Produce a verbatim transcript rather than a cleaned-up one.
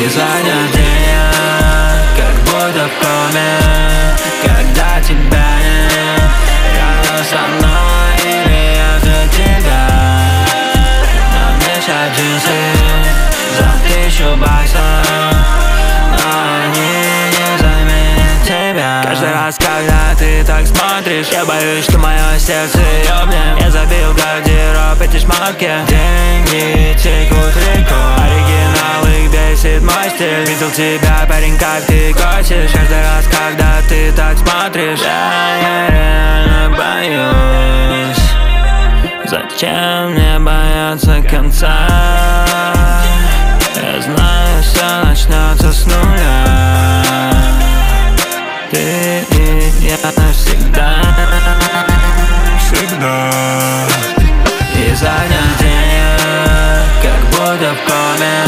изо дня, как будто в коме, когда тебя нет рядом со мной, или я за тебя. На мне сейчас джинсы за тысячу баксов, но они не заменят тебя. Каждый раз, когда ты так смотришь, я боюсь, что мое сердце ёбнет. Я забил гардероб эти шмотки, деньги текут рекой. Оригинал, их бесит мой стиль. Видел тебя, парень, как ты косишь. Каждый раз, когда ты так смотришь, я, я реально боюсь. Зачем мне бояться конца?